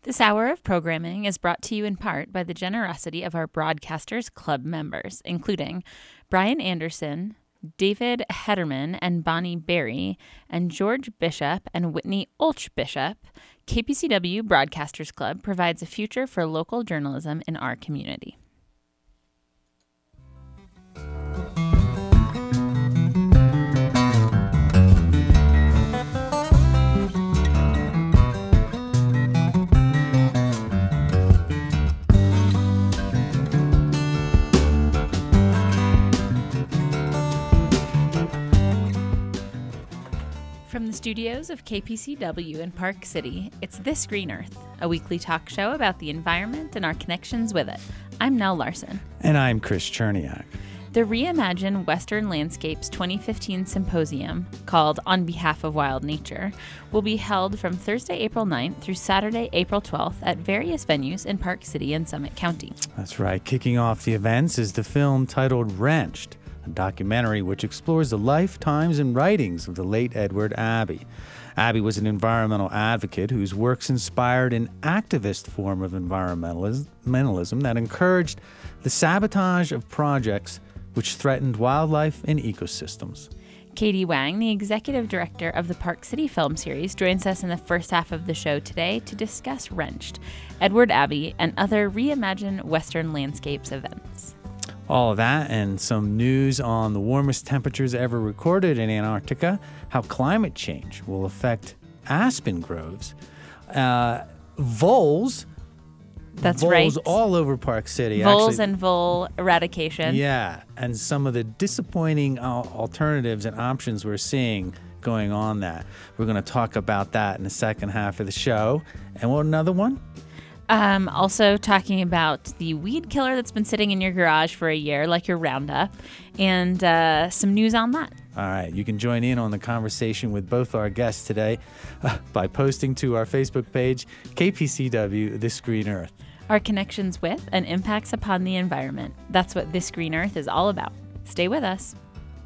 This hour of programming is brought to you in part by the generosity of our Broadcasters Club members, including Brian Anderson, David Hederman and Bonnie Berry, and George Bishop and Whitney Olch Bishop. KPCW Broadcasters Club provides a future for local journalism in our community. From the studios of KPCW in Park City, it's This Green Earth, a weekly talk show about the environment and our connections with it. I'm Nell Larson. And I'm Chris Cherniak. The Reimagine Western Landscapes 2015 Symposium, called On Behalf of Wild Nature, will be held from Thursday, April 9th through Saturday, April 12th at various venues in Park City and Summit County. That's right. Kicking off the events is the film titled Wrenched, a documentary which explores the life, times, and writings of the late Edward Abbey. Abbey was an environmental advocate whose works inspired an activist form of environmentalism that encouraged the sabotage of projects which threatened wildlife and ecosystems. Katie Wang, the executive director of the Park City Film Series, joins us in the first half of the show today to discuss Wrenched, Edward Abbey, and other Reimagine Western Landscapes events. All of that and some news on the warmest temperatures ever recorded in Antarctica, how climate change will affect aspen groves, voles. That's voles right. All over Park City. Voles and vole eradication. Yeah, and some of the disappointing alternatives and options we're seeing going on that. We're going to talk about that in the second half of the show. And what another one? Also talking about the weed killer that's been sitting in your garage for a year, like your Roundup, and some news on that. All right. You can join in on the conversation with both our guests today by posting to our Facebook page, KPCW This Green Earth. Our connections with and impacts upon the environment. That's what This Green Earth is all about. Stay with us.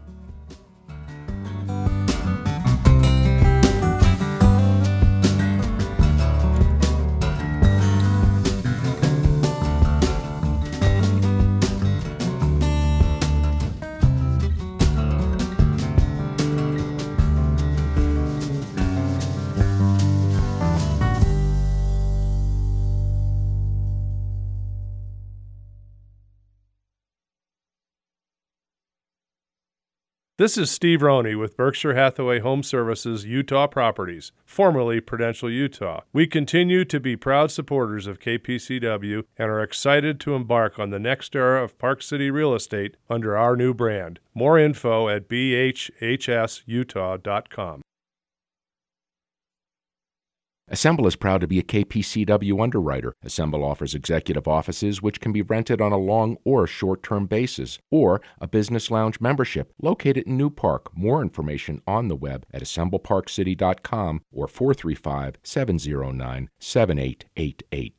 This is Steve Roney with Berkshire Hathaway Home Services Utah Properties, formerly Prudential Utah. We continue to be proud supporters of KPCW and are excited to embark on the next era of Park City real estate under our new brand. More info at bhhsutah.com. Assemble is proud to be a KPCW underwriter. Assemble offers executive offices which can be rented on a long or short-term basis, or a business lounge membership located in New Park. More information on the web at assembleparkcity.com or 435-709-7888.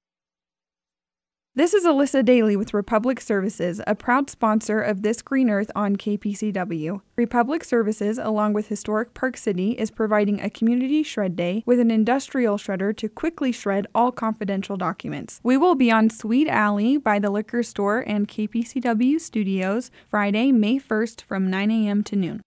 This is Alyssa Daly with Republic Services, a proud sponsor of This Green Earth on KPCW. Republic Services, along with Historic Park City, is providing a community shred day with an industrial shredder to quickly shred all confidential documents. We will be on Sweet Alley by the liquor store and KPCW studios Friday, May 1st from 9 a.m. to noon.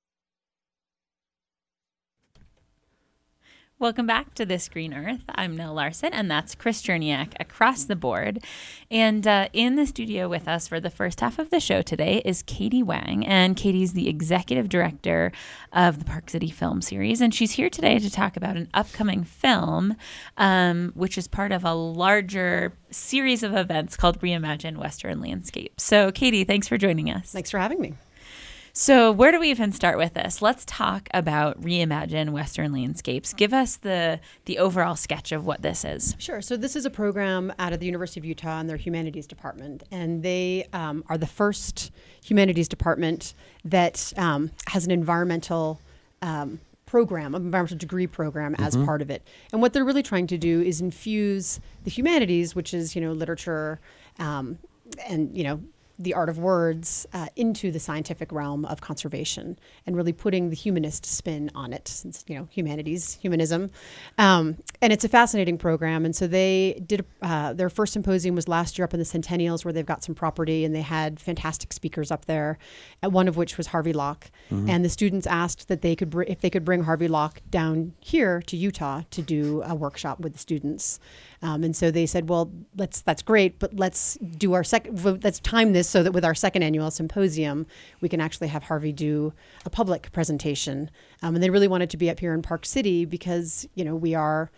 Welcome back to This Green Earth. I'm Nell Larson, and that's Chris Cherniak across the board. And in the studio with us for the first half of the show today is Katie Wang, and Katie's the executive director of the Park City Film Series, and she's here today to talk about an upcoming film, which is part of a larger series of events called Reimagine Western Landscapes. So, Katie, thanks for joining us. Thanks for having me. So where do we even start with this? Let's talk about Reimagine Western Landscapes. Give us the overall sketch of what this is. Sure. So this is a program out of the University of Utah and their humanities department. And they are the first humanities department that has an environmental program, an environmental degree program as part of it. And what they're really trying to do is infuse the humanities, which is, literature and, the art of words into the scientific realm of conservation and really putting the humanist spin on it, since, humanism. And it's a fascinating program. And so they did, their first symposium was last year up in the Centennials, where they've got some property, and they had fantastic speakers up there, one of which was Harvey Locke. And the students asked that if they could bring Harvey Locke down here to Utah to do a workshop with the students. And so they said, well, that's great, but let's do let's time this so that with our second annual symposium, we can actually have Harvey do a public presentation. And they really wanted to be up here in Park City because, we are,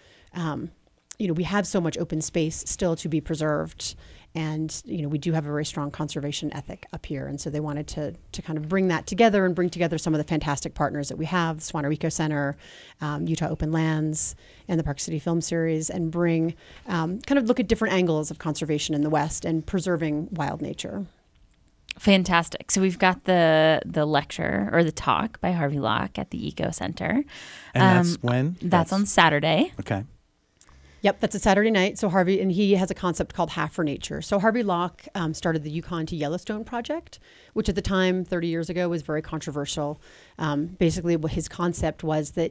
we have so much open space still to be preserved. And, we do have a very strong conservation ethic up here. And so they wanted to kind of bring that together and bring together some of the fantastic partners that we have, Swana Eco Center, Utah Open Lands, and the Park City Film Series, and bring, kind of look at different angles of conservation in the West and preserving wild nature. Fantastic. So we've got the lecture or the talk by Harvey Locke at the Eco Center. And that's when? That's on Saturday. Okay. Yep, that's a Saturday night. So Harvey, and he has a concept called Half for Nature. So Harvey Locke started the Yukon to Yellowstone project, which at the time, 30 years ago, was very controversial. Basically, what his concept was that,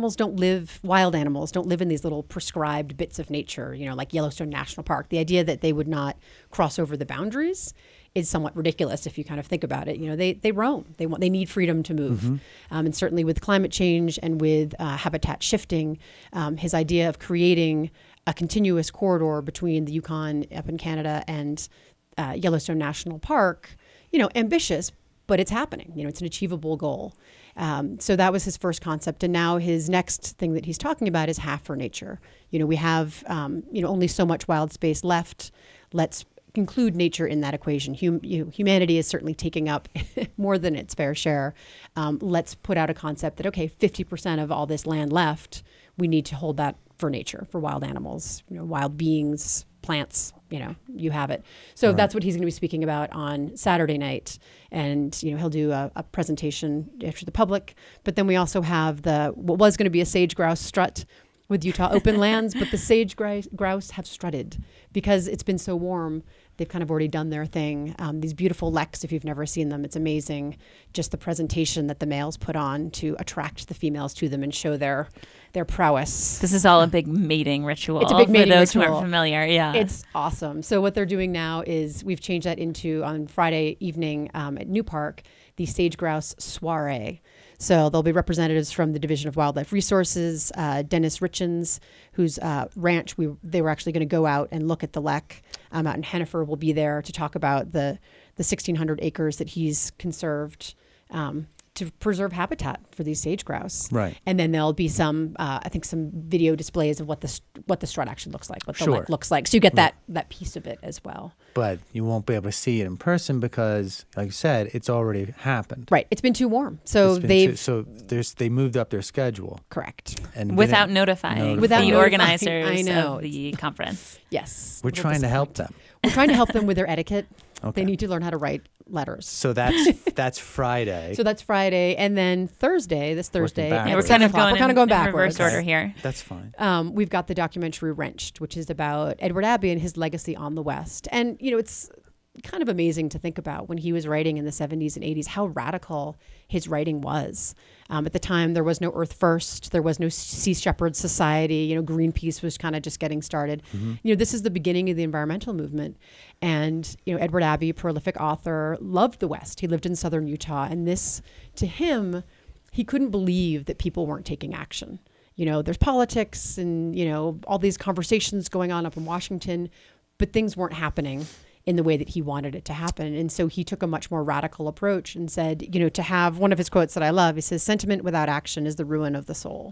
wild animals don't live in these little prescribed bits of nature, like Yellowstone National Park. The idea that they would not cross over the boundaries is somewhat ridiculous if you kind of think about it. They roam. They need freedom to move. And certainly with climate change and with habitat shifting, his idea of creating a continuous corridor between the Yukon up in Canada and Yellowstone National Park, ambitious, but it's happening. It's an achievable goal. So that was his first concept. And now his next thing that he's talking about is Half for Nature. We have, only so much wild space left. Let's include nature in that equation. Humanity is certainly taking up more than its fair share. Let's put out a concept that, 50% of all this land left, we need to hold that for nature, for wild animals, wild beings, plants, you have it. So that's what he's going to be speaking about on Saturday night. And, he'll do a presentation after the public. But then we also have what was going to be a sage grouse strut with Utah Open Lands, but the sage grouse have strutted because it's been so warm. They've kind of already done their thing. These beautiful leks, if you've never seen them, it's amazing. Just the presentation that the males put on to attract the females to them and show their prowess. This is all a big mating ritual. It's a big mating for those ritual. who aren't familiar. Yeah, it's awesome. So what they're doing now is we've changed that into, on Friday evening at New Park, the sage grouse soiree. So there'll be representatives from the Division of Wildlife Resources, Dennis Richens, whose ranch they were actually going to go out and look at the lek. Out in Hennifer will be there to talk about the 1,600 acres that he's conserved to preserve habitat for these sage grouse. Right. And then there'll be some video displays of what the strut actually looks like, what the lek looks like. So you get that piece of it as well. But you won't be able to see it in person because, like you said, it's already happened. Right. It's been too warm. So they moved up their schedule. Correct. And without notifying the organizers of the conference. Yes. We're trying to help them. We're trying to help them with their etiquette. Okay. They need to learn how to write letters. So that's Friday. So that's Friday, and then this Thursday. Yeah, we're kind of going backwards. in reverse order here. That's fine. We've got the documentary Wrenched, which is about Edward Abbey and his legacy on the West. And it's kind of amazing to think about when he was writing in the 70s and 80s, how radical his writing was. At the time, there was no Earth First. There was no Sea Shepherd Society. Greenpeace was kind of just getting started. This is the beginning of the environmental movement. And, Edward Abbey, prolific author, loved the West. He lived in southern Utah. And this, to him, he couldn't believe that people weren't taking action. There's politics and, all these conversations going on up in Washington, but things weren't happening in the way that he wanted it to happen. And so he took a much more radical approach and said, to have one of his quotes that I love, he says, "Sentiment without action is the ruin of the soul."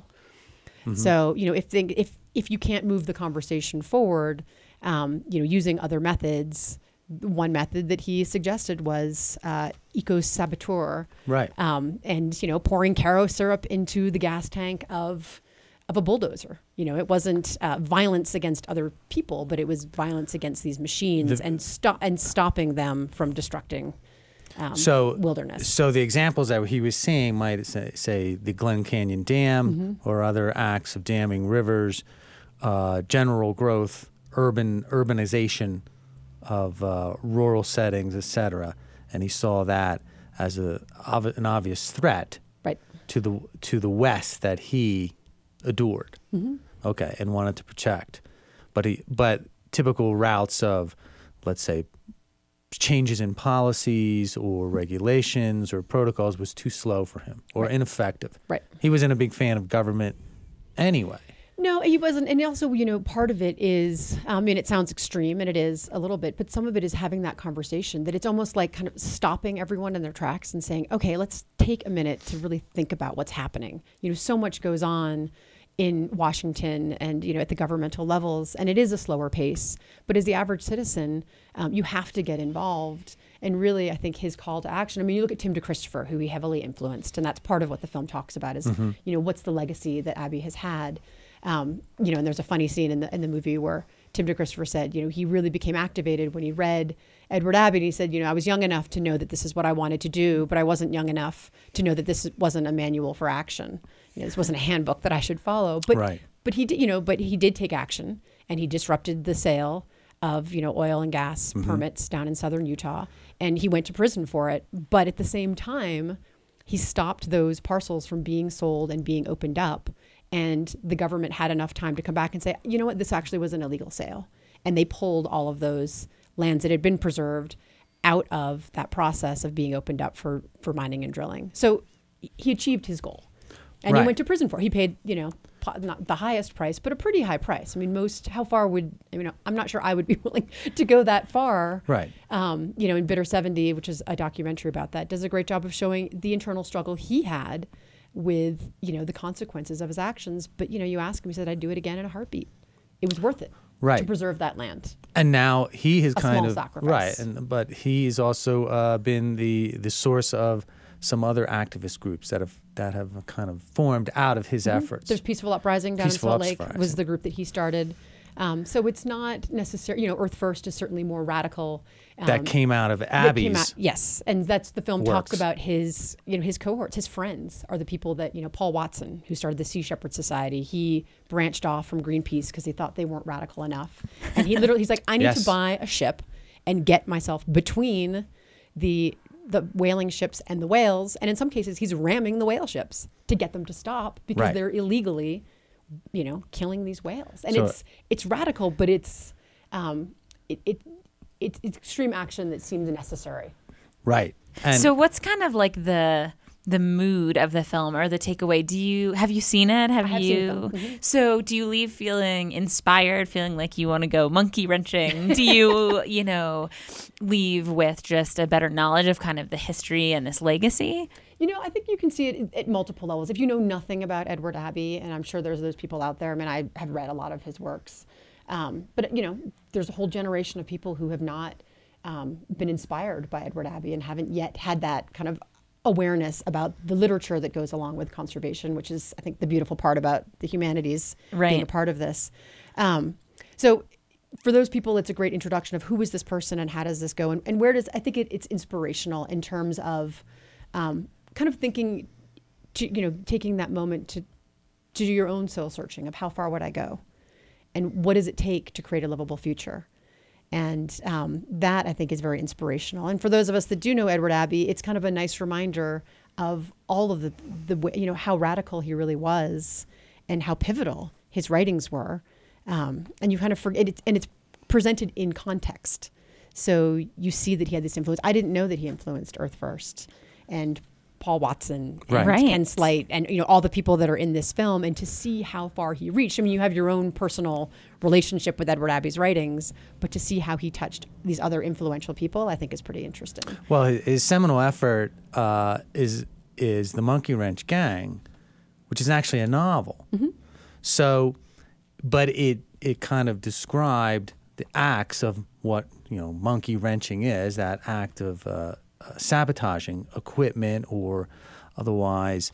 So, if you can't move the conversation forward, using other methods, one method that he suggested was eco-saboteur. Right. And, pouring Caro syrup into the gas tank of a bulldozer. It wasn't violence against other people, but it was violence against these machines and stopping them from destructing wilderness. So the examples that he was seeing might say the Glen Canyon Dam or other acts of damming rivers, general growth, urbanization rural settings, etc. And he saw that as an obvious threat Right. to the West that he adored. Okay, and wanted to protect. But typical routes of, let's say, changes in policies or regulations or protocols was too slow for him or ineffective. Right. He wasn't a big fan of government anyway. No, he wasn't. And also, part of it is, it sounds extreme, and it is a little bit, but some of it is having that conversation that it's almost like kind of stopping everyone in their tracks and saying, okay, let's take a minute to really think about what's happening. So much goes on in Washington and, at the governmental levels, and it is a slower pace. But as the average citizen, you have to get involved. And really, I think his call to action, you look at Tim DeChristopher, who he heavily influenced, and that's part of what the film talks about is, what's the legacy that Abbey has had. And there's a funny scene in the movie where Tim DeChristopher said, he really became activated when he read Edward Abbey. And he said, I was young enough to know that this is what I wanted to do, but I wasn't young enough to know that this wasn't a manual for action. This wasn't a handbook that I should follow. But he did, but he did take action, and he disrupted the sale of, oil and gas permits down in southern Utah, and he went to prison for it. But at the same time, he stopped those parcels from being sold and being opened up. And the government had enough time to come back and say, you know what, this actually was an illegal sale. And they pulled all of those lands that had been preserved out of that process of being opened up for mining and drilling. So he achieved his goal. And he went to prison for it. He paid, not the highest price, but a pretty high price. I'm not sure I would be willing to go that far. Right. In Bitter 70, which is a documentary about that, does a great job of showing the internal struggle he had with, the consequences of his actions. But, you ask him, he said, I'd do it again in a heartbeat. It was worth it to preserve that land. And now he has small sacrifice. But he's also been the source of some other activist groups that have kind of formed out of his efforts. There's Peaceful Uprising down in Salt Lake was the group that he started. So it's not necessarily, Earth First is certainly more radical. That came out of Abbey's. Yes, and that's the film works. talks about his, his cohorts, his friends are the people that, Paul Watson, who started the Sea Shepherd Society, he branched off from Greenpeace because he thought they weren't radical enough. And he's like, I need to buy a ship and get myself between the whaling ships and the whales. And in some cases, he's ramming the whale ships to get them to stop because they're illegally, killing these whales. And so it's radical, but it's extreme action that seems necessary. Right. And so what's kind of like the mood of the film or the takeaway? Have you seen it? I have seen it. So do you leave feeling inspired, feeling like you want to go monkey wrenching? Do you, leave with just a better knowledge of kind of the history and this legacy? I think you can see it at multiple levels. If you know nothing about Edward Abbey, and I'm sure there's those people out there, I have read a lot of his works. But there's a whole generation of people who have not been inspired by Edward Abbey and haven't yet had that kind of awareness about the literature that goes along with conservation, which is, I think, the beautiful part about the humanities being a part of this. So for those people, it's a great introduction of who is this person and how does this go and where does, I think it's inspirational in terms of kind of thinking, taking that moment to do your own soul searching of how far would I go and what does it take to create a livable future. And that, I think, is very inspirational. And for those of us that do know Edward Abbey, it's kind of a nice reminder of all of the how radical he really was and how pivotal his writings were. And you kind of forget it, and it's presented in context. So you see that he had this influence. I didn't know that he influenced Earth First and Paul Watson and Ken Slight and all the people that are in this film, and to see how far he reached. You have your own personal relationship with Edward Abbey's writings, but to see how he touched these other influential people, I think is pretty interesting. Well, his seminal effort is the Monkey Wrench Gang, which is actually a novel. So, but it kind of described the acts of what monkey wrenching is, that act of sabotaging equipment or otherwise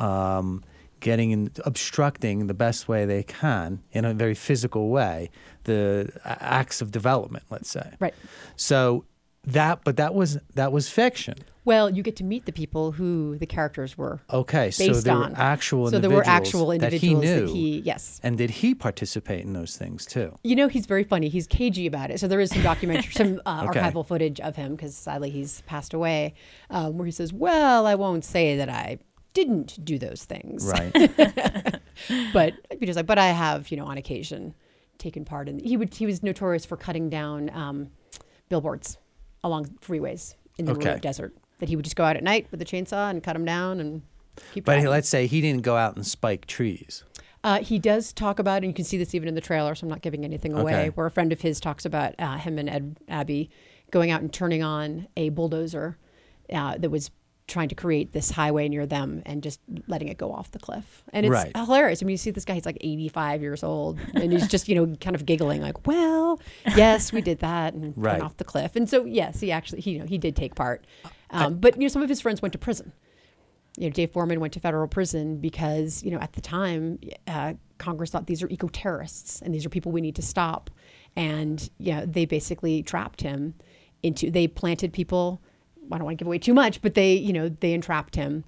obstructing the best way they can in a very physical way the acts of development, let's say. Right. So But that was fiction. Well, you get to meet the people who the characters were. Okay, so based there on. were actual So individuals, there were actual individuals that that he knew. yes. And did he participate in those things too? You know, he's very funny. He's cagey about it. So there is some documentary, some archival footage of him, because sadly he's passed away, where he says, well, I won't say that I didn't do those things. Right. But but I have, on occasion taken part in. He was notorious for cutting down billboards along freeways in the remote desert. That he would just go out at night with a chainsaw and cut them down and keep. But let's say he didn't go out and spike trees. He does talk about, and you can see this even in the trailer, so I'm not giving anything away, where a friend of his talks about him and Abby going out and turning on a bulldozer that was trying to create this highway near them and just letting it go off the cliff. And it's hilarious. I mean, you see this guy, he's like 85 years old, and he's just, kind of giggling like, well, yes, we did that and went off the cliff. And so, yes, he actually, he did take part. But, some of his friends went to prison. Dave Foreman went to federal prison because, at the time, Congress thought these are eco-terrorists and these are people we need to stop. And, they basically trapped him they planted people. I don't want to give away too much, but they entrapped him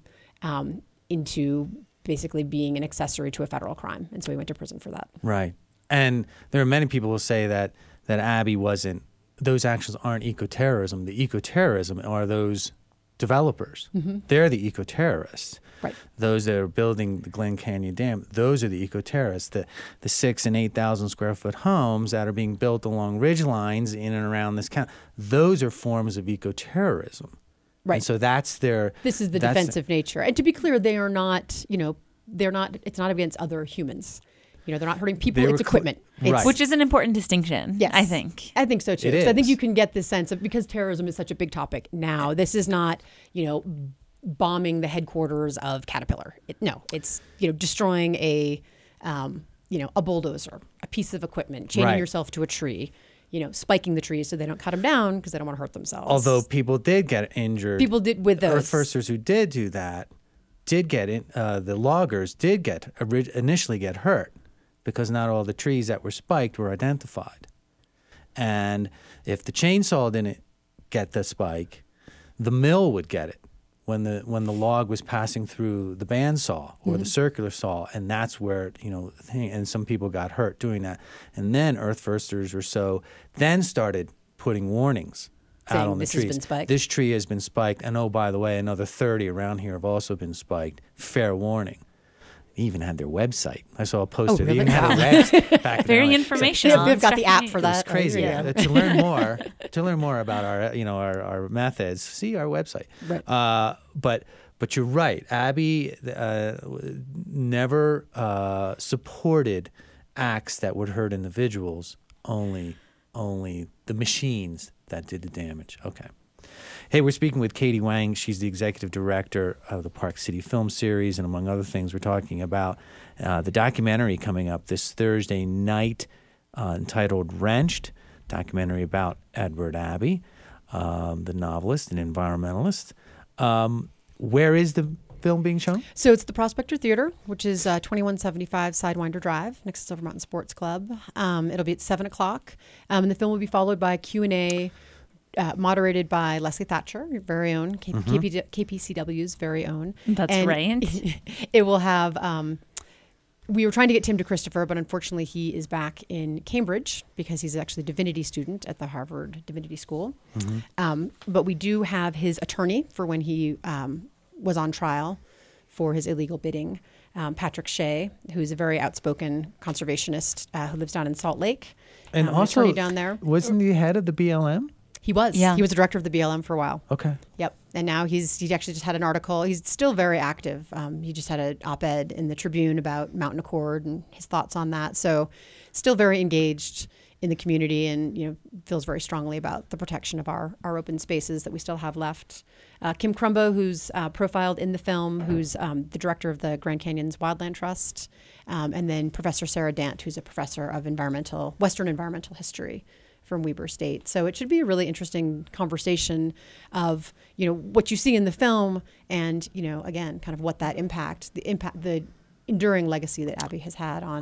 into basically being an accessory to a federal crime. And so he went to prison for that. Right. And there are many people who say that Abby those actions aren't eco-terrorism. The eco-terrorism are those developers. Mm-hmm. They're the eco-terrorists. Right. Those that are building the Glen Canyon Dam, those are the eco-terrorists. The 6,000 and 8,000 square foot homes that are being built along ridge lines in and around this county, those are forms of eco-terrorism. Right. And so this is the defensive nature. And to be clear, they are not, it's not against other humans. They're not hurting people, it's equipment. Which is an important distinction, yes, I think. I think so, too. So I think you can get this sense of, because terrorism is such a big topic now, this is not, bombing the headquarters of Caterpillar. It's, destroying a bulldozer, a piece of equipment, chaining yourself to a tree, spiking the trees so they don't cut them down because they don't want to hurt themselves. Although people did get injured. People did with those. Earthfirsters who did do that did get the loggers did initially get hurt, because not all the trees that were spiked were identified. And if the chainsaw didn't get the spike, the mill would get it when the log was passing through the bandsaw or the circular saw, and that's where, and some people got hurt doing that. And then Earthfirsters then started putting warnings out on the trees. Has been spiked. This tree has been spiked, and oh, by the way, another 30 around here have also been spiked. Fair warning. They even had their website. I saw a post. Really? They even had a website back Very then. informational. They've got the app for that. It's crazy. Yeah. To learn more about our methods, see our website. Right. But you're right. Abby never supported acts that would hurt individuals. Only the machines that did the damage. Okay. Hey, we're speaking with Katie Wang. She's the executive director of the Park City Film Series, and among other things, we're talking about the documentary coming up this Thursday night entitled Wrenched, documentary about Edward Abbey, the novelist and environmentalist. Where is the film being shown? So it's the Prospector Theater, which is 2175 Sidewinder Drive, next to Silver Mountain Sports Club. It'll be at 7 o'clock, and the film will be followed by a Q&A moderated by Leslie Thatcher, your very own, KPCW's very own. That's right. It will have, we were trying to get Tim DeChristopher, but unfortunately he is back in Cambridge because he's actually a divinity student at the Harvard Divinity School. Mm-hmm. But we do have his attorney for when he was on trial for his illegal bidding, Patrick Shea, who's a very outspoken conservationist who lives down in Salt Lake. And also, attorney down there. Wasn't he head of the BLM? He was. Yeah. He was the director of the BLM for a while. Okay. Yep. And now he actually just had an article. He's still very active. He just had an op-ed in the Tribune about Mountain Accord and his thoughts on that. So still very engaged in the community and, feels very strongly about the protection of our open spaces that we still have left. Kim Crumbo, who's profiled in the film, who's the director of the Grand Canyons Wildland Trust. And then Professor Sarah Dant, who's a professor of Western environmental history from Weber State. So it should be a really interesting conversation of, what you see in the film and, again, kind of what that the enduring legacy that Abbey has had on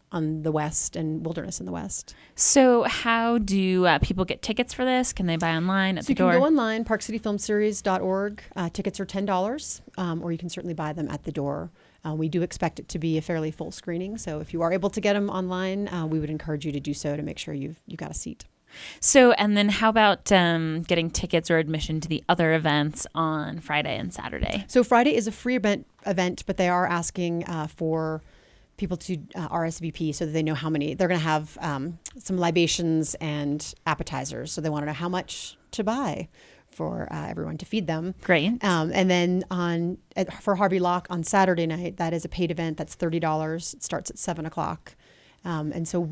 on the west and wilderness in the west. So how do people get tickets for this? Can they buy online at So the you can door? go online, parkcityfilmseries.org. Tickets are $10, or you can certainly buy them at the door. We do expect it to be a fairly full screening, so if you are able to get them online, we would encourage you to do so to make sure you got a seat. So, and then how about getting tickets or admission to the other events on Friday and Saturday? So Friday is a free event, but they are asking for people to RSVP so that they know how many. They're going to have some libations and appetizers, so they want to know how much to buy for everyone to feed them. Great. And then for Harvey Locke on Saturday night, that is a paid event. That's $30. It starts at 7 o'clock. And so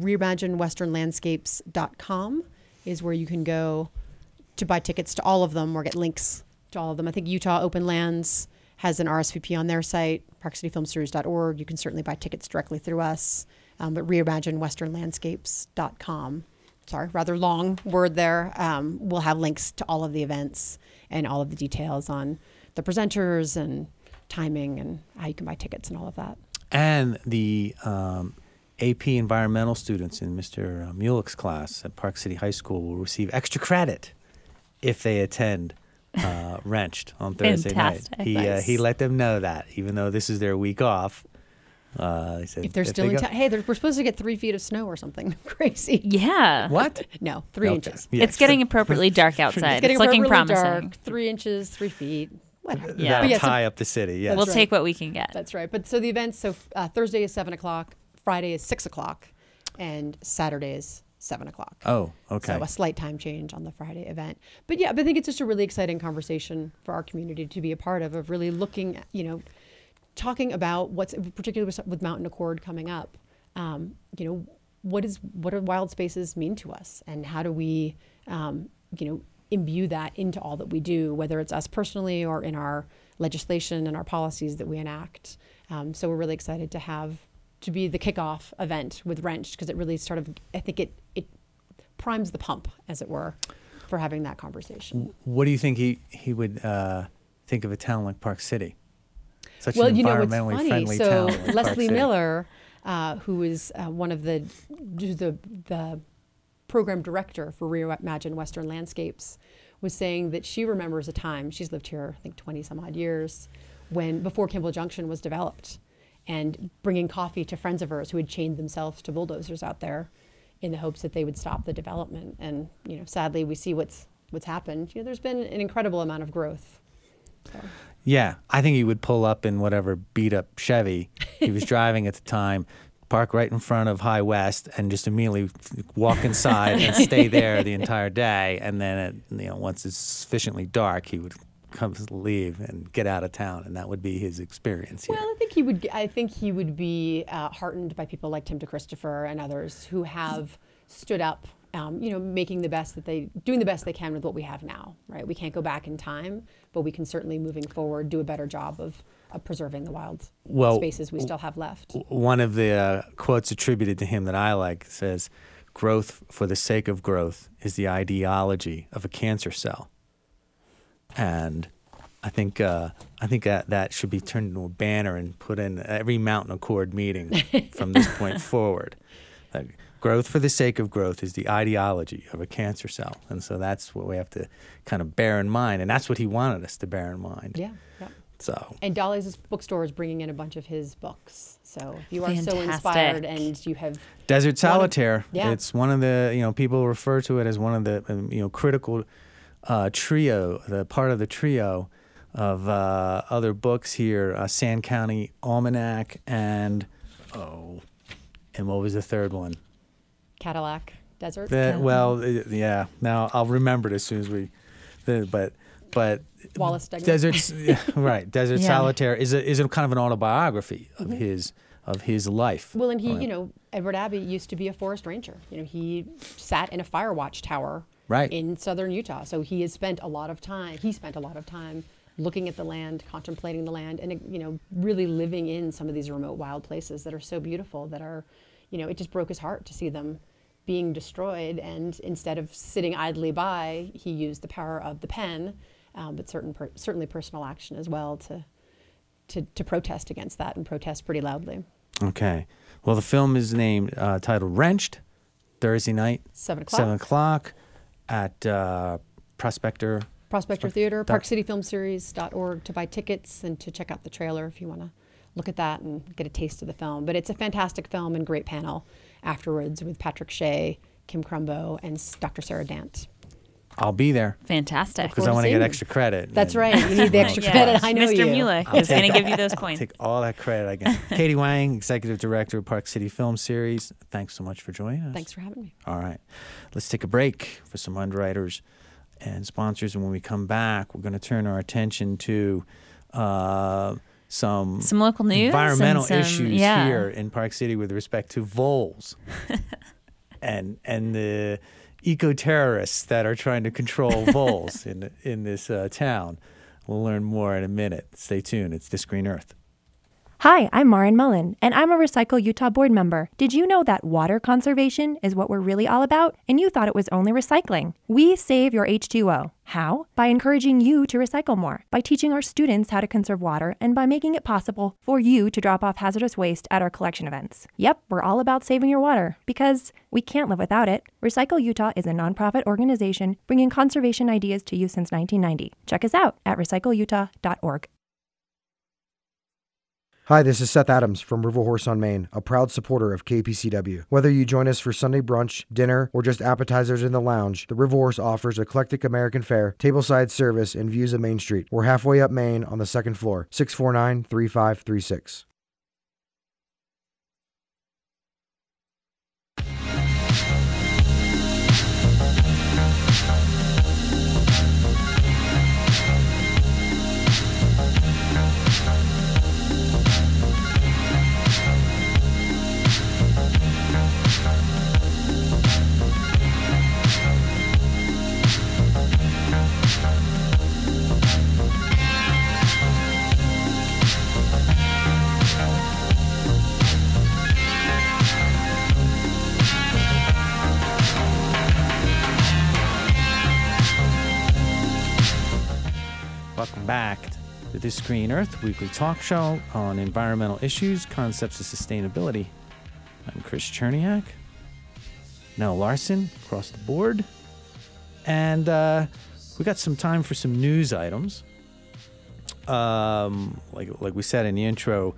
reimaginewesternlandscapes.com is where you can go to buy tickets to all of them or get links to all of them. I think Utah Open Lands has an RSVP on their site, parkcityfilmseries.org. You can certainly buy tickets directly through us, but reimaginewesternlandscapes.com. Sorry, rather long word there. We'll have links to all of the events and all of the details on the presenters and timing and how you can buy tickets and all of that. And the AP environmental students in Mr. Mulick's class at Park City High School will receive extra credit if they attend Wrenched on Thursday Fantastic. night. Nice. He let them know that, even though this is their week off. He said, If they're still in go- town, hey, we're supposed to get 3 feet of snow or something crazy. Yeah. What? No, 3 Okay. inches. Yeah. It's getting appropriately dark outside. Getting It's looking appropriately promising. dark, 3 inches, 3 feet, whatever. Yeah. That'll But yeah, so- tie up the city. Yes. We'll right. take what we can get. That's right. But so the events, Thursday is 7 o'clock, Friday is 6 o'clock, and Saturday is 7 o'clock. Oh, okay. So a slight time change on the Friday event. But yeah, but I think it's just a really exciting conversation for our community to be a part of really looking at, talking about what's, particularly with Mountain Accord coming up, what do wild spaces mean to us, and how do we, imbue that into all that we do, whether it's us personally or in our legislation and our policies that we enact. So we're really excited to be the kickoff event with Wrenched, because it really I think it primes the pump, as it were, for having that conversation. What do you think he would think of a town like Park City? Such Well, an it's environmentally funny. friendly So town. Like Park Leslie City. Miller, who is one of the program director for Reimagine Western Landscapes, was saying that she remembers a time, she's lived here, I think 20 some odd years, before Kimball Junction was developed, and bringing coffee to friends of hers who had chained themselves to bulldozers out there in the hopes that they would stop the development. And, sadly we see what's happened. There's been an incredible amount of growth. So. Yeah, I think he would pull up in whatever beat-up Chevy he was driving at the time, park right in front of High West, and just immediately walk inside and stay there the entire day. And then, once it's sufficiently dark, he would leave and get out of town, and that would be his experience here. Well, I think he would be heartened by people like Tim DeChristopher and others who have stood up. Doing the best they can with what we have now, right? We can't go back in time, but we can certainly, moving forward, do a better job of preserving the wild spaces we still have left. One of the quotes attributed to him that I like says, "Growth for the sake of growth is the ideology of a cancer cell." And I think that should be turned into a banner and put in every Mountain Accord meeting from this point forward. Growth for the sake of growth is the ideology of a cancer cell. And so that's what we have to kind of bear in mind. And that's what he wanted us to bear in mind. Yeah. So. And Dolly's bookstore is bringing in a bunch of his books. So if you are so Fantastic. inspired and you have... Desert Solitaire. Yeah. It's one of the, people refer to it as one of the, critical trio, the part of the trio of other books here, Sand County Almanac and what was the third one? Cadillac Desert. Yeah. Now I'll remember it as soon as but Wallace Stegman. Deserts, right? Desert Yeah. Solitaire is a kind of an autobiography of his life. Well, and he, Edward Abbey used to be a forest ranger. He sat in a fire watch tower Right. in southern Utah. So he spent a lot of time looking at the land, contemplating the land, and, really living in some of these remote wild places that are so beautiful that are, it just broke his heart to see them being destroyed. And instead of sitting idly by, he used the power of the pen, but certainly personal action as well to protest against that, and protest pretty loudly. Okay. Well, the film is titled Wrenched, Thursday night, 7 o'clock. 7 o'clock at Prospector. Prospector Theater, parkcityfilmseries.org to buy tickets and to check out the trailer if you want to look at that and get a taste of the film. But it's a fantastic film and great panel afterwards with Patrick Shea, Kim Crumbo, and Dr. Sarah Dant. I'll be there Fantastic. because I want to get extra credit. That's And right. You need the extra Yes. credit. I know Mr. you. Mulek is going to give you those points. Take all that credit I get. Katie Wang, Executive Director of Park City Film Series. Thanks so much for joining us. Thanks for having me. All right. Let's take a break for some underwriters and sponsors. And when we come back, we're going to turn our attention to some local news, environmental and issues here in Park City with respect to voles and the eco-terrorists that are trying to control voles in this town. We'll learn more in a minute. Stay tuned. It's This Green Earth. Hi, I'm Maureen Mullen, and I'm a Recycle Utah board member. Did you know that water conservation is what we're really all about? And you thought it was only recycling. We save your H2O. How? By encouraging you to recycle more, by teaching our students how to conserve water, and by making it possible for you to drop off hazardous waste at our collection events. Yep, we're all about saving your water, because we can't live without it. Recycle Utah is a nonprofit organization bringing conservation ideas to you since 1990. Check us out at recycleutah.org. Hi, this is Seth Adams from River Horse on Main, a proud supporter of KPCW. Whether you join us for Sunday brunch, dinner, or just appetizers in the lounge, the River Horse offers eclectic American fare, tableside service, and views of Main Street. We're halfway up Main on the second floor, 649-3536. Welcome back to This Green Earth, weekly talk show on environmental issues, concepts of sustainability. I'm Chris Cherniak. Nell Larson, across the board. And we got some time for some news items. Like we said in the intro,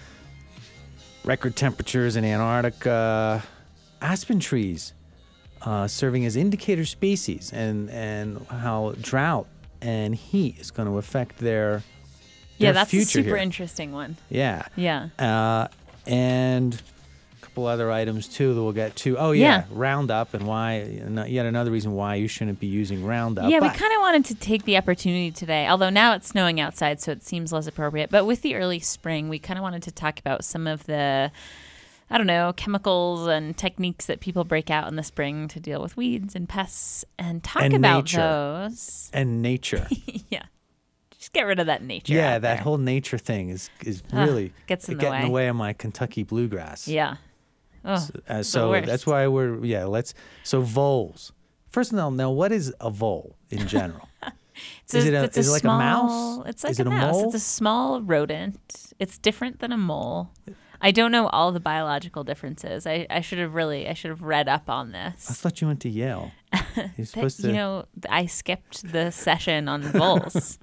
record temperatures in Antarctica, aspen trees serving as indicator species, and how drought and heat is going to affect their that's future a super here. interesting one. Yeah. Yeah. And a couple other items too that we'll get to. Oh Yeah. Roundup, and why yet another reason why you shouldn't be using Roundup. Yeah, we But- kind of wanted to take the opportunity today, although now it's snowing outside, so it seems less appropriate. But with the early spring, we kind of wanted to talk about some of the, I don't know, chemicals and techniques that people break out in the spring to deal with weeds and pests and talk And about nature. those. and nature. Yeah. Just get rid of that nature. Yeah, out that there. whole nature thing is really gets in the getting in the way. way of my Kentucky bluegrass. Yeah. Oh, So worst. that's why so voles. First of all, now what is a vole in general? It's Is it a like small, a mouse? It's like Is a it a mouse. mole? It's a small rodent. It's different than a mole. I don't know all the biological differences. I should have read up on I this. thought you went to Yale. You're supposed to. You know, I skipped the session on voles,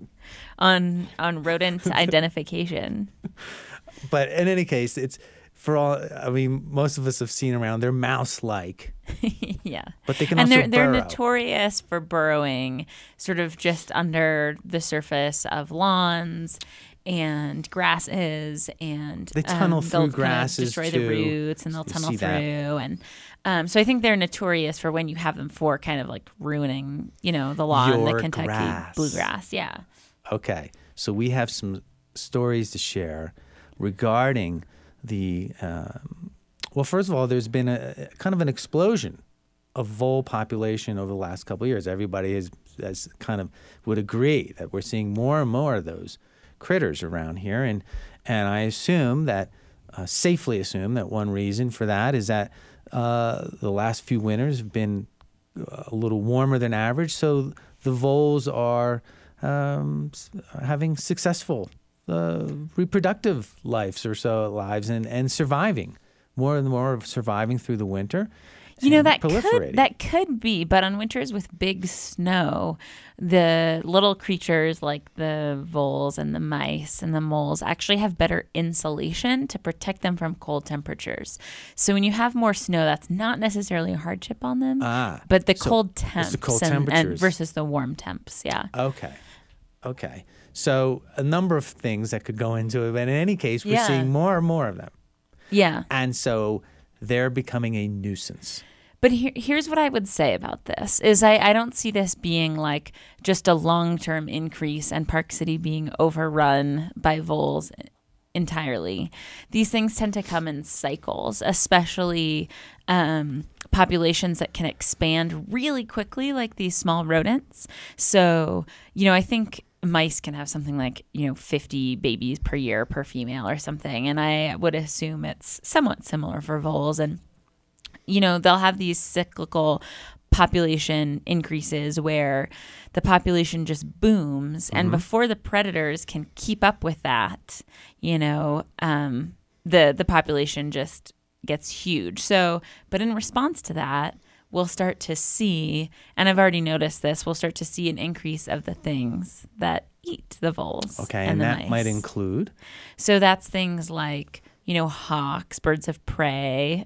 on rodent identification. But in any case, it's for all. I mean, most of us have seen around. They're mouse-like, Yeah. but they can And also they're burrow. notorious for burrowing sort of just under the surface of lawns and grasses, and They tunnel they'll through kind of grasses, destroy too. the roots, and they'll You tunnel see through. that. And so I think they're notorious for when you have them for kind of like ruining, the lawn, Your the Kentucky grass. bluegrass. Yeah. Okay, so we have some stories to share regarding the. Well, first of all, there's been a kind of an explosion of vole population over the last couple of years. Everybody has kind of would agree that we're seeing more and more of those critters around here, and I assume that safely assume that one reason for that is that the last few winters have been a little warmer than average, so the voles are having successful reproductive lives and surviving, more and more of surviving through the winter. That could be, but on winters with big snow, the little creatures like the voles and the mice and the moles actually have better insulation to protect them from cold temperatures. So when you have more snow, that's not necessarily a hardship on them, but the cold temps and versus the warm temps. Yeah. Okay. So a number of things that could go into it, but in any case, we're seeing more and more of them. Yeah. And so they're becoming a nuisance. But here's what I would say about this is I don't see this being like just a long-term increase and Park City being overrun by voles entirely. These things tend to come in cycles, especially populations that can expand really quickly, like these small rodents. So, I think mice can have something like, 50 babies per year per female or something. And I would assume it's somewhat similar for voles. And they'll have these cyclical population increases where the population just booms. And before the predators can keep up with that, the population just gets huge. So, but in response to that, we'll start to see, and I've already noticed this, we'll start to see an increase of the things that eat the voles. Okay, and the that mice. might include? So that's things like, hawks, birds of prey,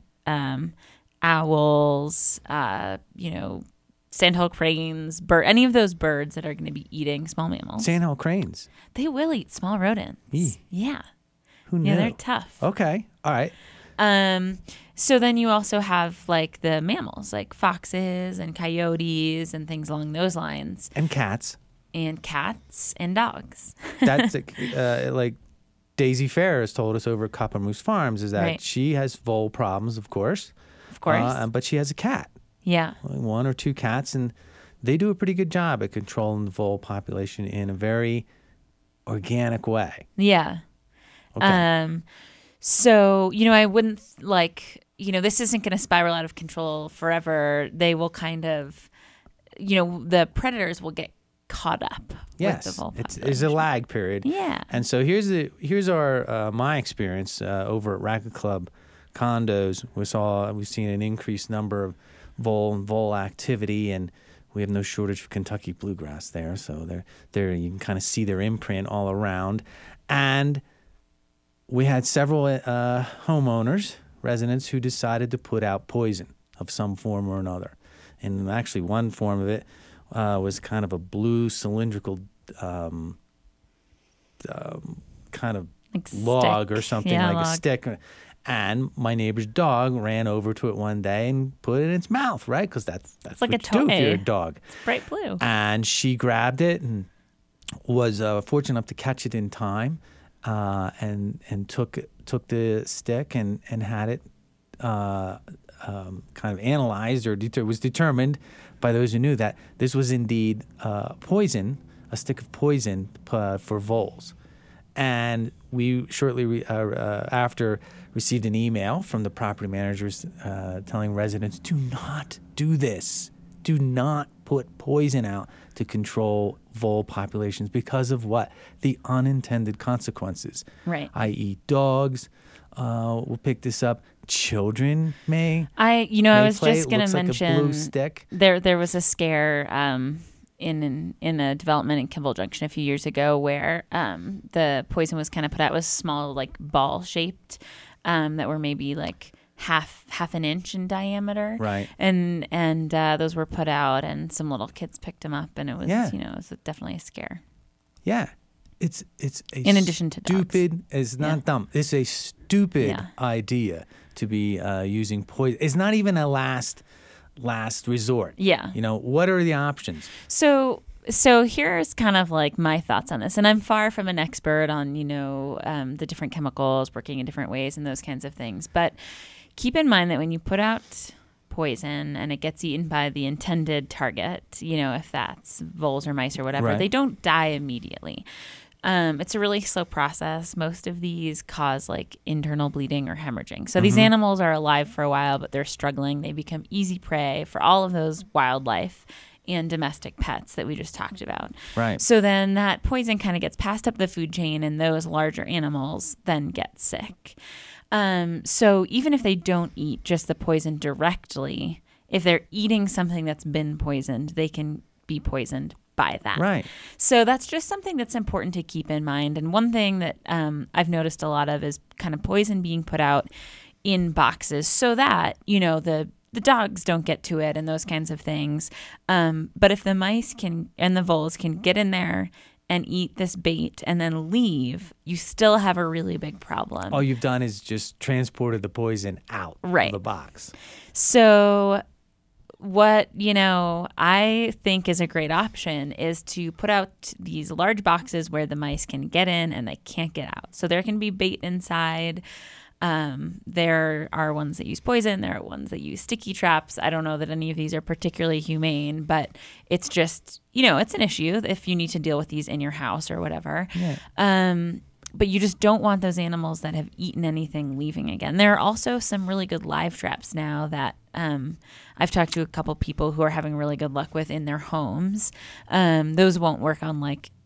owls, sandhill cranes, any of those birds that are going to be eating small mammals. Sandhill cranes? They will eat small rodents. Yeah. Who knew? Yeah, they're tough. Okay, all right. So then you also have like the mammals, like foxes and coyotes and things along those lines. And cats. And cats and dogs. That's like Daisy Fair has told us over at Copper Moose Farms is that she has vole problems, of course. Of course. But she has a cat. Yeah. One or two cats, and they do a pretty good job at controlling the vole population in a very organic way. Yeah. Okay. So, I wouldn't this isn't going to spiral out of control forever. They will kind of, the predators will get caught up with the vole population. It's a lag period. Yeah. And so here's our my experience over at Racket Club Condos. We've seen an increased number of vole activity, and we have no shortage of Kentucky bluegrass there. So there you can kind of see their imprint all around. And we had several residents who decided to put out poison of some form or another. And actually one form of it was kind of a blue cylindrical kind of like log stick. or something, yeah, like a stick. And my neighbor's dog ran over to it one day and put it in its mouth, right? Because that's like what a you do toy. if you're a dog. It's bright blue. And she grabbed it and was fortunate enough to catch it in time, and took the stick and had it kind of analyzed, or was determined by those who knew that this was indeed poison, a stick of poison for voles. And we shortly after received an email from the property managers telling residents, do not do this. Do not put poison out to control vole populations because of what? The unintended consequences. Right. I.e. dogs will pick this up. Children may. I was just going to mention like a blue stick. There was a scare in a development in Kimball Junction a few years ago where the poison was kind of put out. It was small, like ball shaped, that were maybe like half an inch in diameter. Right. And those were put out, and some little kids picked them up, and it was it was definitely a scare. Yeah. It's a in addition to stupid. dogs. It's not dumb. It's a stupid idea to be using poison. It's not even a last resort. Yeah. What are the options? So here's kind of like my thoughts on this, and I'm far from an expert on the different chemicals working in different ways and those kinds of things. But keep in mind that when you put out poison and it gets eaten by the intended target, if that's voles or mice or whatever, right. They don't die immediately. It's a really slow process. Most of these cause like internal bleeding or hemorrhaging. So these animals are alive for a while, but they're struggling. They become easy prey for all of those wildlife and domestic pets that we just talked about. Right. So then that poison kind of gets passed up the food chain, and those larger animals then get sick. So even if they don't eat just the poison directly, if they're eating something that's been poisoned, they can be poisoned by that. Right. So that's just something that's important to keep in mind. And one thing that I've noticed a lot of is kind of poison being put out in boxes so that, the dogs don't get to it and those kinds of things. But if the mice and the voles can get in there and eat this bait and then leave, you still have a really big problem. All you've done is just transported the poison out of the box. So what, I think is a great option is to put out these large boxes where the mice can get in and they can't get out. So there can be bait inside. There are ones that use poison. There are ones that use sticky traps. I don't know that any of these are particularly humane, but it's just, it's an issue if you need to deal with these in your house or whatever. Yeah. But you just don't want those animals that have eaten anything leaving again. There are also some really good live traps now that I've talked to a couple people who are having really good luck with in their homes. Those won't work on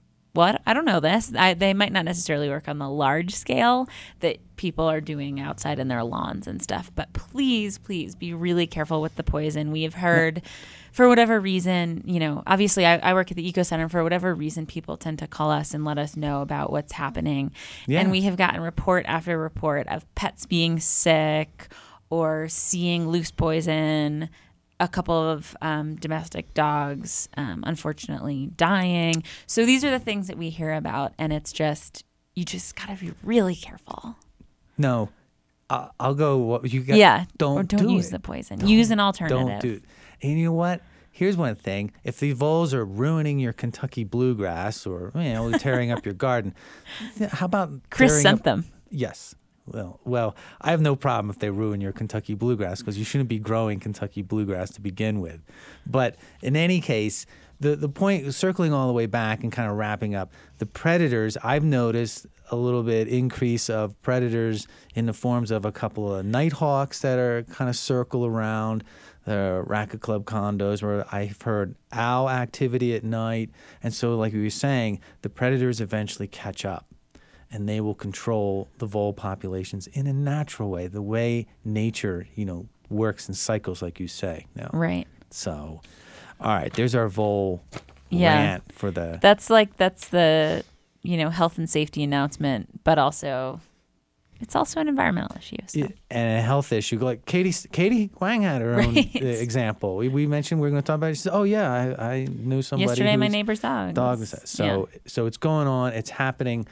I don't know this. They might not necessarily work on the large scale that people are doing outside in their lawns and stuff. But please, please be really careful with the poison. We have heard, for whatever reason, obviously I work at the Eco Center. For whatever reason, people tend to call us and let us know about what's happening. Yeah. And we have gotten report after report of pets being sick or seeing loose poison. A couple of domestic dogs, unfortunately, dying. So these are the things that we hear about, and it's just, you just got to be really careful. No, I'll go. What you got? Yeah, don't use the poison. Use an alternative. Don't do it. And you know what? Here's one thing: if the voles are ruining your Kentucky bluegrass or tearing up your garden, how about Chris sent them? Yes. Well, I have no problem if they ruin your Kentucky bluegrass because you shouldn't be growing Kentucky bluegrass to begin with. But in any case, the point, circling all the way back and kind of wrapping up, the predators, I've noticed a little bit increase of predators in the forms of a couple of nighthawks that are kind of circle around the Racquet Club condos, where I've heard owl activity at night. And so, like we were saying, the predators eventually catch up. And they will control the vole populations in a natural way, the way nature, works in cycles, like you say. Right. So, all right, there's our vole rant for the. That's the health and safety announcement, but also, it's also an environmental issue. So. And a health issue. Like Katie Wang had her own example. We mentioned we were going to talk about it. She said, "Oh yeah, I knew somebody." Yesterday, my neighbor's dog. So it's going on. It's happening.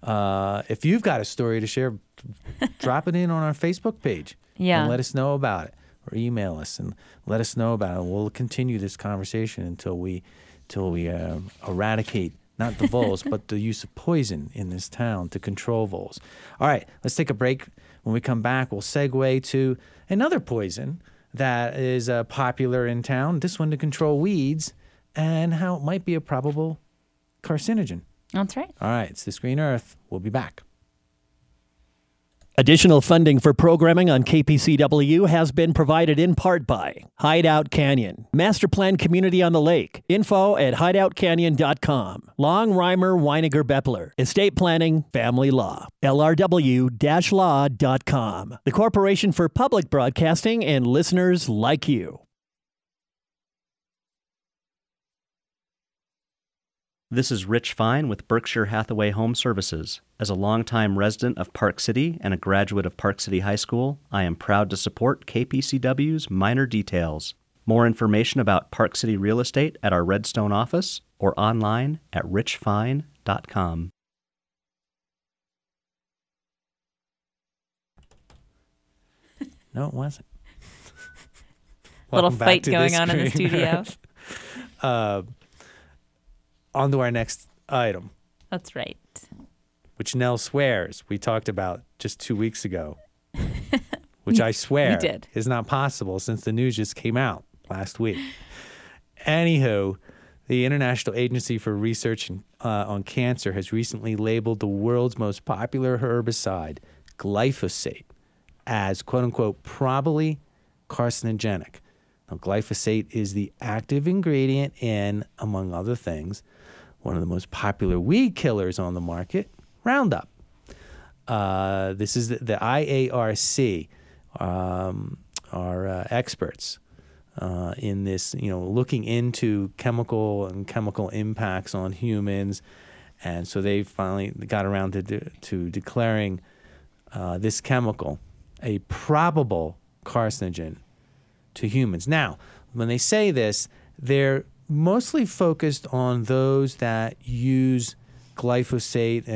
If you've got a story to share, drop it in on our Facebook page. Yeah. And let us know about it, or email us and let us know about it. We'll continue this conversation until we eradicate not the voles, but the use of poison in this town to control voles. All right, let's take a break. When we come back, we'll segue to another poison that is popular in town, this one to control weeds, and how it might be a probable carcinogen. That's right. All right, it's This Green Earth. We'll be back. Additional funding for programming on KPCW has been provided in part by Hideout Canyon, Master Plan Community on the Lake, info at hideoutcanyon.com, Long Reimer Weiniger Beppler, Estate Planning, Family Law, LRW-law.com, the Corporation for Public Broadcasting and listeners like you. This is Rich Fine with Berkshire Hathaway Home Services. As a longtime resident of Park City and a graduate of Park City High School, I am proud to support KPCW's Minor Details. More information about Park City real estate at our Redstone office or online at richfine.com. No, it wasn't. Little fight going on in the studio. On to our next item. That's right. Which Nell swears we talked about just 2 weeks ago. Which I swear is not possible since the news just came out last week. Anywho, the International Agency for Research on Cancer has recently labeled the world's most popular herbicide, glyphosate, as quote-unquote probably carcinogenic. Now, glyphosate is the active ingredient in, among other things, one of the most popular weed killers on the market, Roundup. This is the IARC, are experts in this, looking into chemical impacts on humans. And so they finally got around to declaring this chemical a probable carcinogen to humans. Now, when they say this, they're mostly focused on those that use glyphosate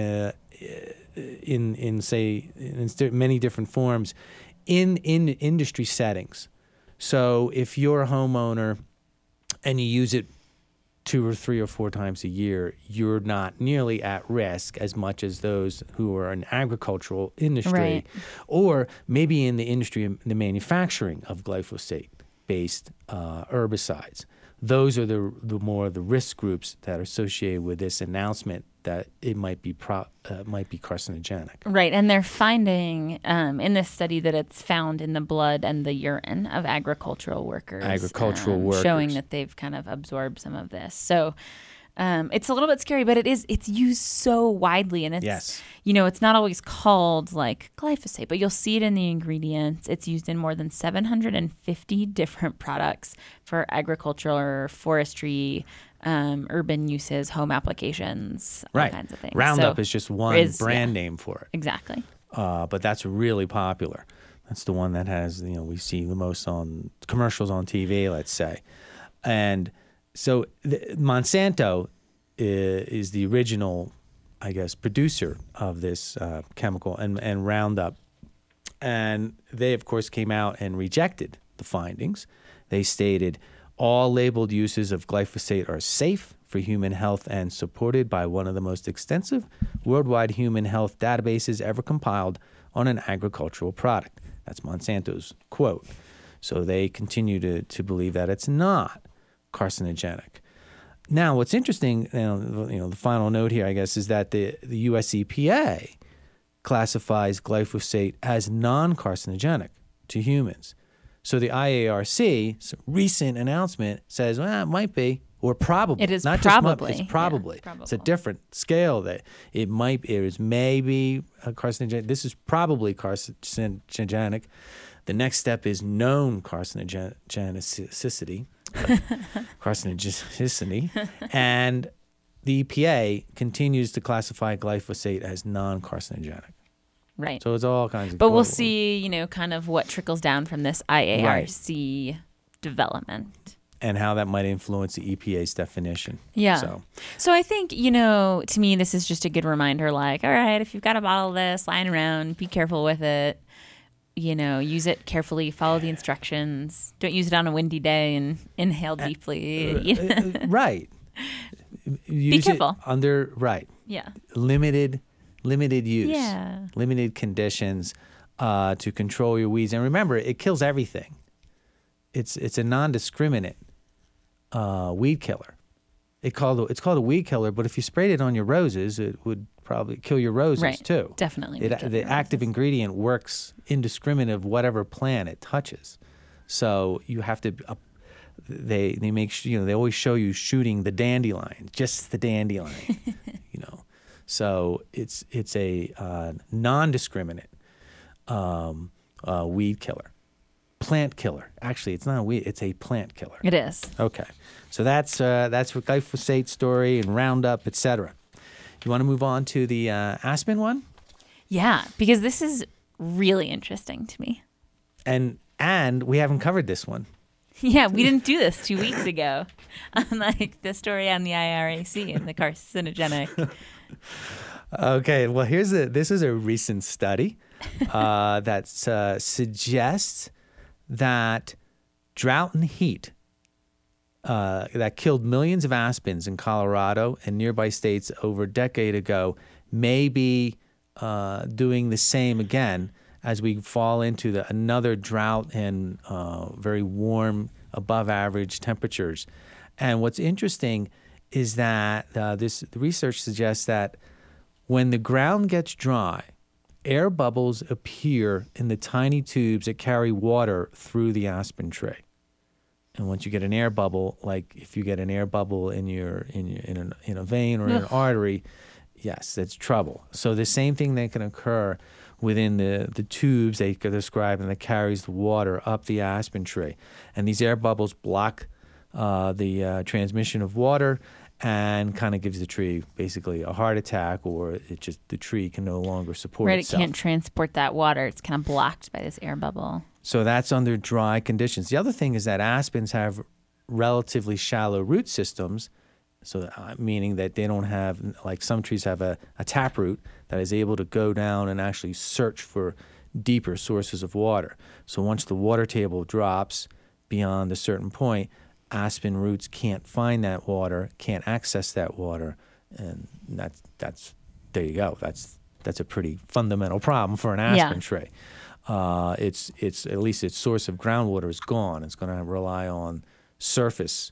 in many different forms in industry settings. So if you're a homeowner and you use it 2 or 3 or 4 times a year, you're not nearly at risk as much as those who are in agricultural industry, Right. or maybe in the industry, the manufacturing of glyphosate-based herbicides. Those are the more the risk groups that are associated with this announcement that it might be carcinogenic. Right, and they're finding in this study that it's found in the blood and the urine of agricultural workers. Showing that they've kind of absorbed some of this. So it's a little bit scary, but it's used so widely, and it's Yes. It's not always called like glyphosate, but you'll see it in the ingredients. It's used in more than 750 different products for agriculture, forestry, urban uses, home applications, all Right. kinds of things. Roundup So is just one brand yeah, name for it. exactly. But that's really popular. That's the one that has, we see the most on commercials on TV, let's say. And so Monsanto is the original, I guess, producer of this chemical and Roundup. And they, of course, came out and rejected the findings. They stated, all labeled uses of glyphosate are safe for human health and supported by one of the most extensive worldwide human health databases ever compiled on an agricultural product. That's Monsanto's quote. So they continue to believe that it's not carcinogenic. Now, what's interesting, the final note here, I guess, is that the US EPA classifies glyphosate as non-carcinogenic to humans. So the IARC's recent announcement says, well, it might be, or probably. It is not probably. Just it's probably. Yeah, probable. It's a different scale that it is maybe a carcinogenic. This is probably carcinogenic. The next step is known carcinogenicity. And the EPA continues to classify glyphosate as non-carcinogenic. Right. So it's all kinds of. But we'll global- see, kind of what trickles down from this IARC development. and how that might influence the EPA's definition. Yeah. So I think, to me, this is just a good reminder, like, all right, if you've got a bottle of this lying around, be careful with it. Use it carefully, follow the instructions. Don't use it on a windy day and inhale deeply. Right. Be careful. Yeah. Limited use. Yeah. Limited conditions to control your weeds. And remember, it kills everything. It's a non-discriminate weed killer. It's called a weed killer, but if you sprayed it on your roses, it would probably kill your roses too. Definitely. The active ingredient works indiscriminate of whatever plant it touches. So you have to. They make they always show you shooting the dandelion, just the dandelion. So it's a non-discriminate weed killer. Plant killer. Actually, it's not a weed. It's a plant killer. It is. Okay, so that's glyphosate story and Roundup, etc. You want to move on to the aspen one? Yeah, because this is really interesting to me. And we haven't covered this one. Yeah, we didn't do this 2 weeks ago. Unlike the story on the IARC and the carcinogenic. Okay, well this is a recent study that suggests that drought and heat that killed millions of aspens in Colorado and nearby states over a decade ago may be doing the same again as we fall into another drought and very warm, above average temperatures. And what's interesting is that the research suggests that when the ground gets dry, air bubbles appear in the tiny tubes that carry water through the aspen tree. And once you get an air bubble, like if you get an air bubble in a vein or in an artery, yes, that's trouble. So the same thing that can occur within the tubes they could describe and that carries the water up the aspen tree. And these air bubbles block the transmission of water and kind of gives the tree basically a heart attack, or the tree can no longer support itself. Right, it can't transport that water. It's kind of blocked by this air bubble. So that's under dry conditions. The other thing is that aspens have relatively shallow root systems, so meaning that they don't have, like some trees have a taproot that is able to go down and actually search for deeper sources of water. So once the water table drops beyond a certain point, aspen roots can't find that water, can't access that water, and that's there you go. That's a pretty fundamental problem for an aspen tree. It's at least its source of groundwater is gone. It's going to rely on surface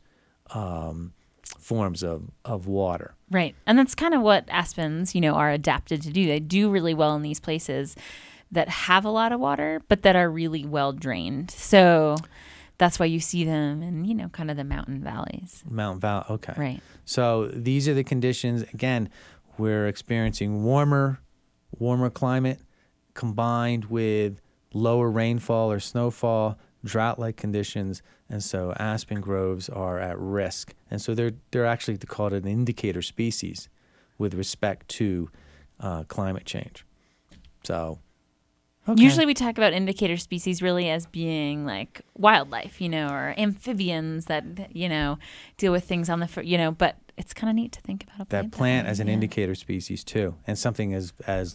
forms of water. Right. And that's kind of what aspens, are adapted to do. They do really well in these places that have a lot of water, but that are really well drained. So that's why you see them in, kind of the mountain valleys. Mountain Valley, okay. Right. So these are the conditions. Again, we're experiencing warmer climate combined with lower rainfall or snowfall, drought-like conditions, and so aspen groves are at risk. And so they're actually called an indicator species with respect to climate change. So, okay. Usually we talk about indicator species really as being like wildlife, or amphibians that, deal with things on the, but it's kind of neat to think about a plant. That plant as an indicator species too, and something as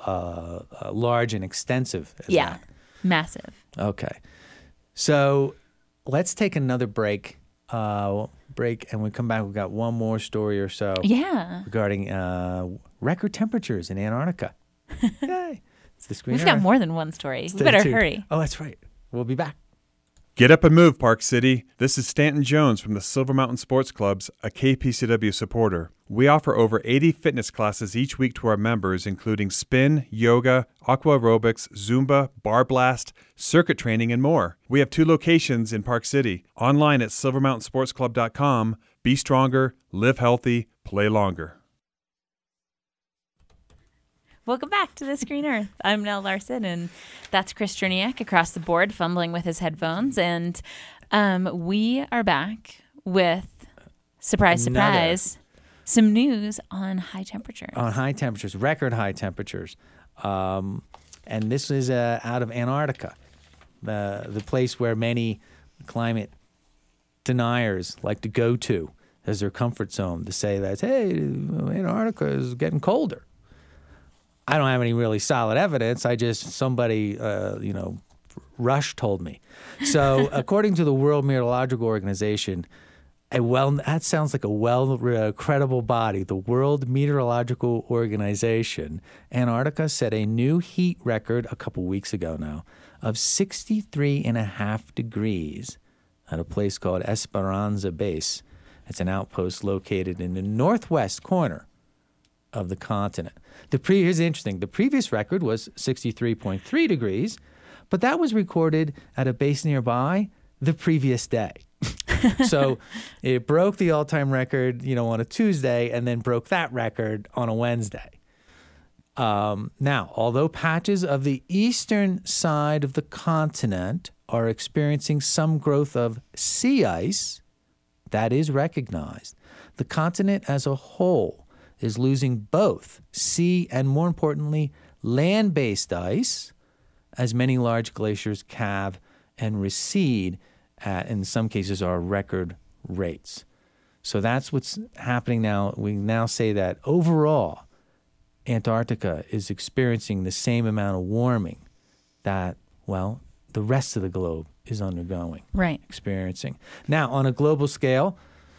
large and extensive as that. Massive. Okay. So let's take another break, and when we come back, we've got one more story or so regarding record temperatures in Antarctica. Yay. It's the Screen We've Earth. got more than one story. We better hurry. Oh, that's right. We'll be back. Get up and move, Park City. This is Stanton Jones from the Silver Mountain Sports Clubs, a KPCW supporter. We offer over 80 fitness classes each week to our members, including spin, yoga, aqua aerobics, Zumba, bar blast, circuit training, and more. We have 2 locations in Park City. Online at silvermountainsportsclub.com. Be stronger, live healthy, play longer. Welcome back to The Screen Earth. I'm Nell Larson, and that's Chris Cherniak across the board, fumbling with his headphones. And we are back with, surprise, some news on high temperatures. On high temperatures, record high temperatures. And this is out of Antarctica, the place where many climate deniers like to go to as their comfort zone to say that, hey, Antarctica is getting colder. I don't have any really solid evidence. Somebody, Rush told me. So according to the World Meteorological Organization, that sounds like a credible body, the World Meteorological Organization, Antarctica set a new heat record a couple weeks ago now of 63.5 degrees at a place called Esperanza Base. It's an outpost located in the northwest corner of the continent. Here's interesting. The previous record was 63.3 degrees, but that was recorded at a base nearby the previous day. So it broke the all-time record, on a Tuesday, and then broke that record on a Wednesday. Now, although patches of the eastern side of the continent are experiencing some growth of sea ice, that is recognized, the continent as a whole is losing both sea and, more importantly, land-based ice as many large glaciers calve and recede at, in some cases, our record rates. So that's what's happening now. We now say that overall, Antarctica is experiencing the same amount of warming that, the rest of the globe is undergoing, experiencing. Now, on a global scale,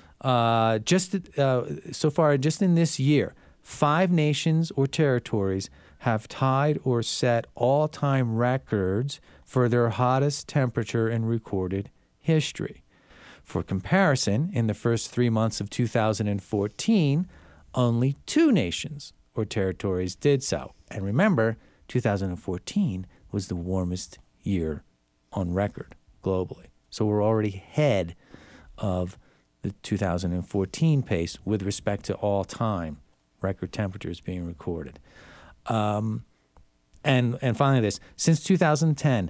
so far, just in this year, 5 nations or territories have tied or set all-time records for their hottest temperature in recorded history. For comparison, in the first 3 months of 2014, only 2 nations or territories did so. And remember, 2014 was the warmest year on record globally. So we're already ahead of the 2014 pace with respect to all-time record temperatures being recorded. And finally this, since 2010,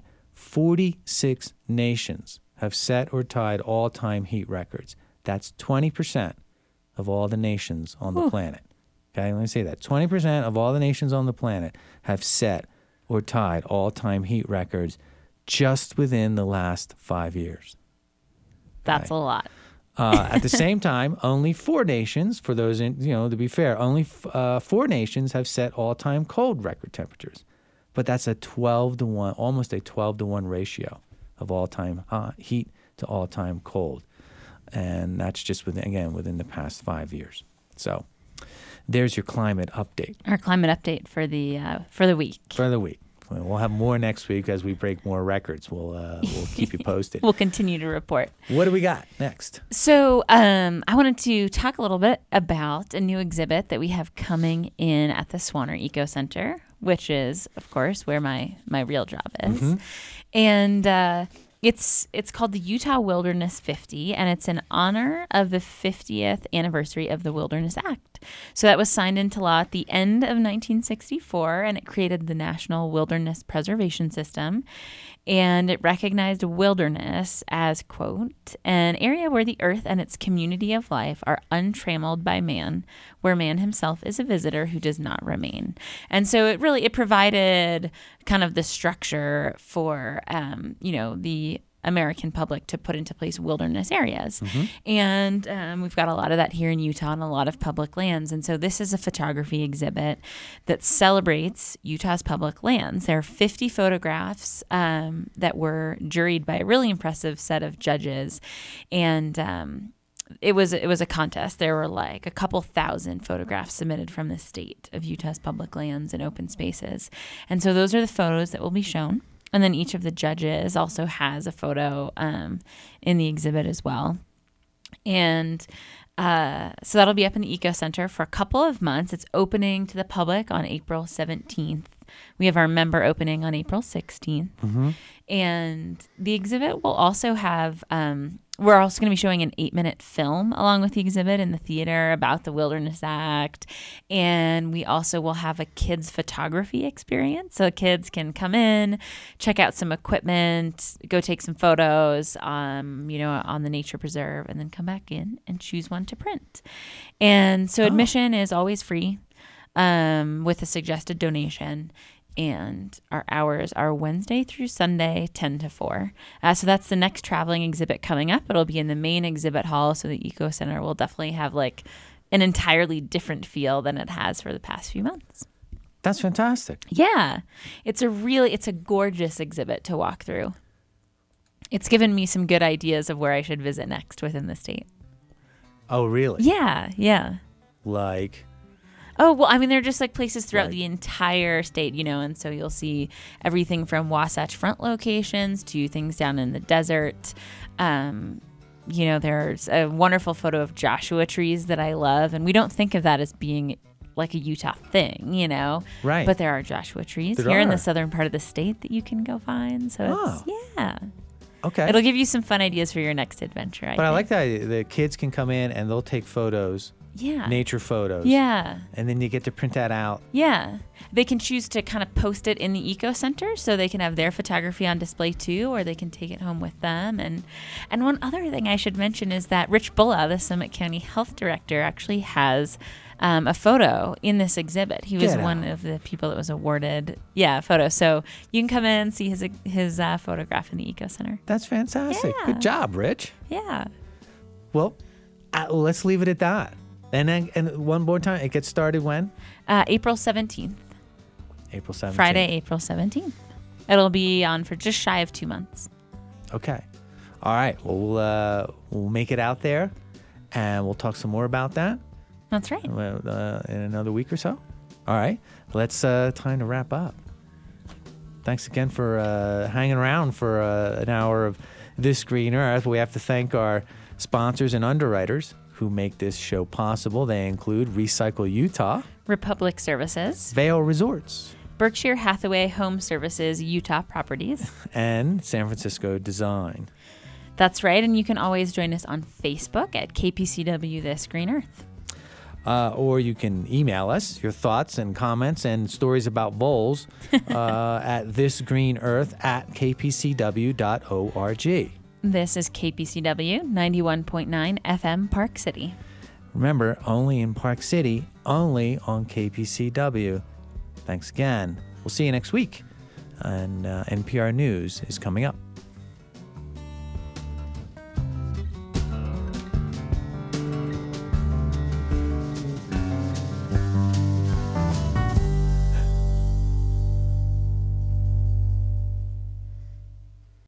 46 nations have set or tied all-time heat records. That's 20% of all the nations on the planet. Okay, let me say that. 20% of all the nations on the planet have set or tied all-time heat records just within the last 5 years. That's a lot. At the same time, only 4 nations, for those, to be fair, only 4 nations have set all-time cold record temperatures. But that's a 12-to-1, almost a 12-to-1 ratio of all-time heat to all-time cold. And that's just within the past 5 years. So there's your climate update. Our climate update for the week. For the week. We'll have more next week as we break more records. We'll keep you posted. We'll continue to report. What do we got next? So I wanted to talk a little bit about a new exhibit that we have coming in at the Swanner Eco Center, which is, of course, where my real job is. Mm-hmm. And it's called the Utah Wilderness 50, and it's in honor of the 50th anniversary of the Wilderness Act. So that was signed into law at the end of 1964, and it created the National Wilderness Preservation System. And it recognized wilderness as, quote, an area where the earth and its community of life are untrammeled by man, where man himself is a visitor who does not remain. And so it provided kind of the structure for, the American public to put into place wilderness areas. Mm-hmm. And we've got a lot of that here in Utah and a lot of public lands. And so this is a photography exhibit that celebrates Utah's public lands. There are 50 photographs that were juried by a really impressive set of judges. And it was a contest. There were like a couple thousand photographs submitted from the state of Utah's public lands and open spaces. And so those are the photos that will be shown. And then each of the judges also has a photo in the exhibit as well. And so that'll be up in the Eco Center for a couple of months. It's opening to the public on April 17th. We have our member opening on April 16th. Mm-hmm. And the exhibit will also have, we're also going to be showing an 8-minute film along with the exhibit in the theater about the Wilderness Act. And we also will have a kids photography experience. So kids can come in, check out some equipment, go take some photos, on the nature preserve, and then come back in and choose one to print. And so admission is always free with a suggested donation. And our hours are Wednesday through Sunday, 10 to 4. So that's the next traveling exhibit coming up. It'll be in the main exhibit hall, so the Eco Center will definitely have like an entirely different feel than it has for the past few months. That's fantastic. Yeah. It's a gorgeous exhibit to walk through. It's given me some good ideas of where I should visit next within the state. Oh, really? Yeah. Like... Oh, well, I mean, they're just like places throughout the entire state, and so you'll see everything from Wasatch Front locations to things down in the desert. There's a wonderful photo of Joshua trees that I love, and we don't think of that as being like a Utah thing, Right. But there are Joshua trees here in the southern part of the state that you can go find. So yeah. Okay. It'll give you some fun ideas for your next adventure, I think. I like that the kids can come in and they'll take photos. Yeah. Nature photos. Yeah. And then you get to print that out. Yeah. They can choose to kind of post it in the Eco Center so they can have their photography on display too, or they can take it home with them. And one other thing I should mention is that Rich Bulla, the Summit County Health Director, actually has a photo in this exhibit. He was one of the people that was awarded a photo. So you can come in and see his photograph in the Eco Center. That's fantastic. Yeah. Good job, Rich. Yeah. Well, let's leave it at that. And one more time, it gets started when? April 17th. April 17th. Friday, April 17th. It'll be on for just shy of 2 months. Okay. All right. Well, we'll make it out there, and we'll talk some more about that. That's right. In another week or so. All right. Let's time to wrap up. Thanks again for hanging around for an hour of This Green Earth. We have to thank our sponsors and underwriters who make this show possible. They include Recycle Utah, Republic Services, Vail Resorts, Berkshire Hathaway Home Services Utah Properties, and San Francisco Design. That's right, and you can always join us on Facebook at KPCW This Green Earth. Or you can email us your thoughts and comments and stories about voles at thisgreenearth@kpcw.org. This is KPCW 91.9 FM Park City. Remember, only in Park City, only on KPCW. Thanks again. We'll see you next week. And NPR News is coming up.